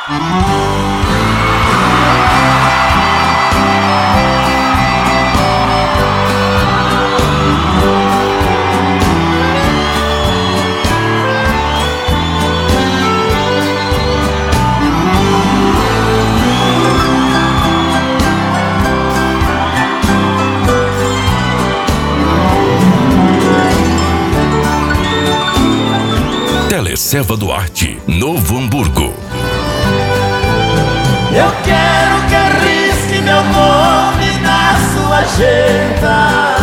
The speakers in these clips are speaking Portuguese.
Teleceva Duarte, Novo Hamburgo. Eu quero que arrisque meu nome na sua agenda.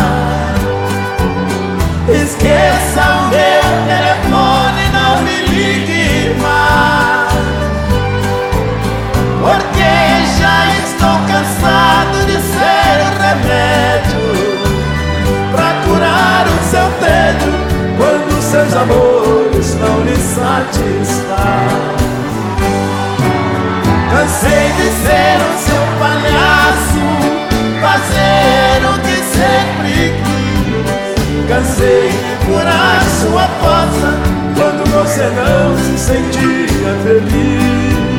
Esqueça o meu telefone, não me ligue mais, porque já estou cansado de ser o remédio pra curar o seu tédio quando seus amores não lhe satisfazem. Cansei de ser o seu palhaço, fazer o que sempre quis. Cansei de curar sua fossa quando você não se sentia feliz.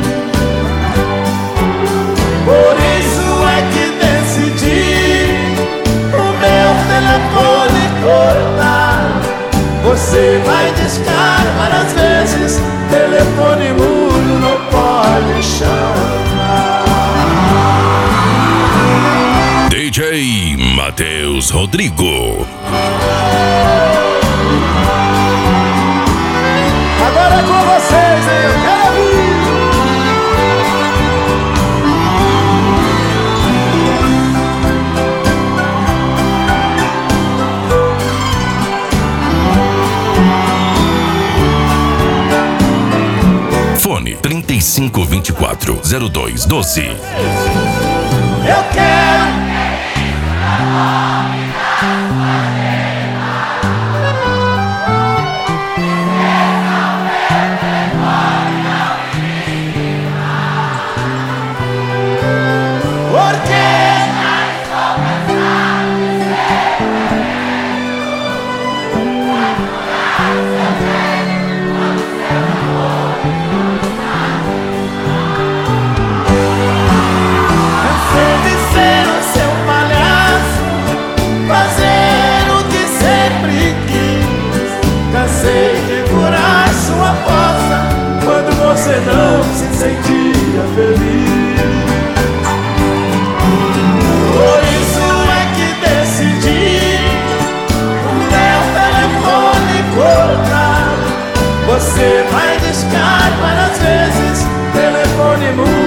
Por isso é que decidi o meu telefone cortar. Você vai discar várias vezes, telefone mudo não pode chamar. DJ Matheus Rodrigo. Agora é com vocês, hein? Eu quero ouvir. Fone 3524-0212. Eu quero. Você não se sentia feliz. Por isso é que decidi o meu telefone cortar. Você vai discar várias vezes, telefone mudo